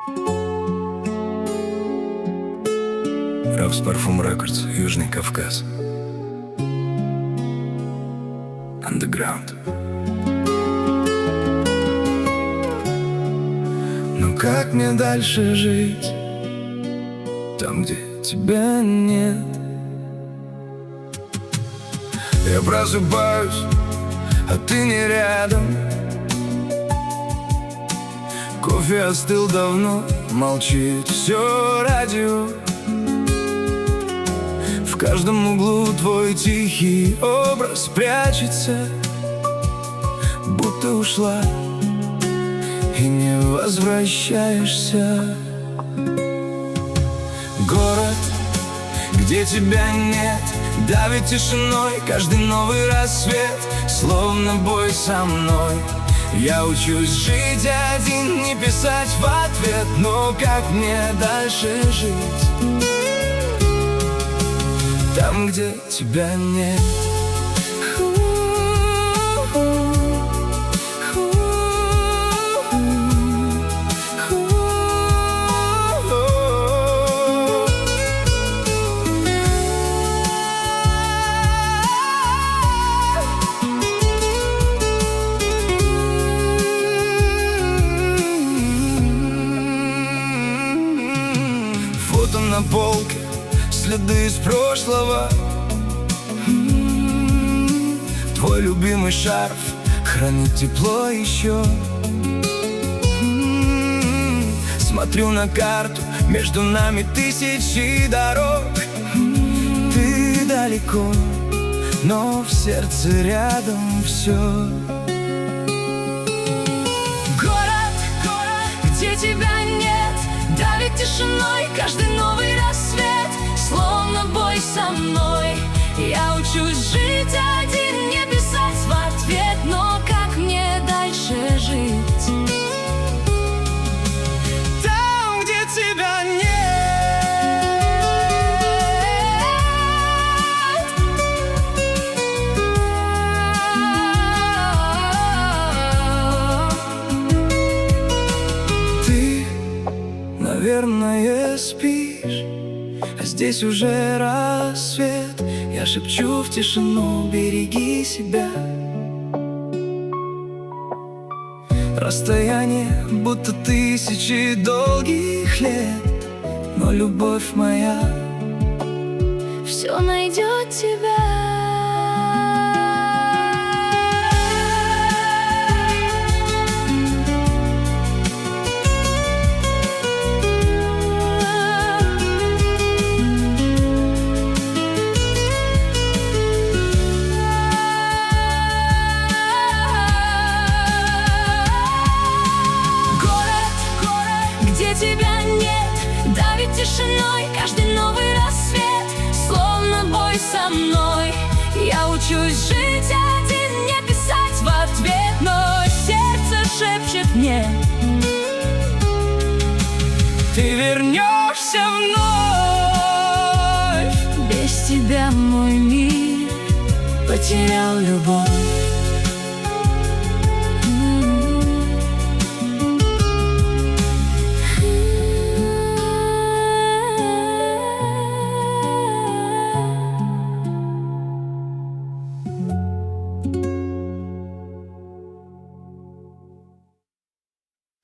Рафс Парфум Рекордс, Южный Кавказ. Underground. Ну как мне дальше жить там, где тебя нет? Я просыпаюсь, а ты не рядом. Кофе остыл давно, молчит все радио. В каждом углу твой тихий образ прячется, будто ушла и не возвращаешься. Город, где тебя нет, давит тишиной каждый новый рассвет, словно бой со мной. Я учусь жить один, не писать в ответ, но как мне дальше жить там, где тебя нет? Фото на полке, следы из прошлого. Твой любимый шарф хранит тепло еще. Смотрю на карту, между нами тысячи дорог. Ты далеко, но в сердце рядом все. Город, где тебя нет, давит тишиной каждый новый рассвет, словно бой со мной. Я учусь жить один, не писать в ответ, но как мне дальше жить Там, где тебя нет. Ты, наверное, спишь, а здесь уже рассвет. Я шепчу в тишину: береги себя. Расстояние будто тысячи долгих лет, но любовь моя все найдет тебя. Тебя нет, давит тишиной каждый новый рассвет, словно бой со мной. Я учусь жить один, не писать в ответ, но сердце шепчет мне: ты вернешься вновь. без тебя мой мир потерял любовь.